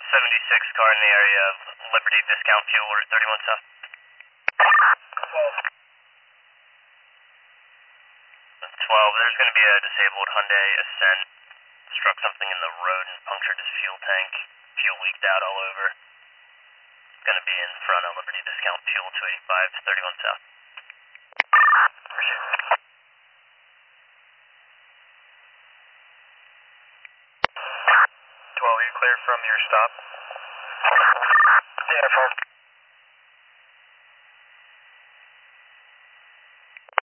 76 car in the area of Liberty Discount Fuel, or 31 South. 12, there's going to be a disabled Hyundai Ascent. Struck something in the road and punctured his fuel tank. Fuel leaked out all over. It's going to be in front of Liberty Discount Fuel, 285, 31 South. Appreciate it. 12, you cleared from your stop? Yeah, 4.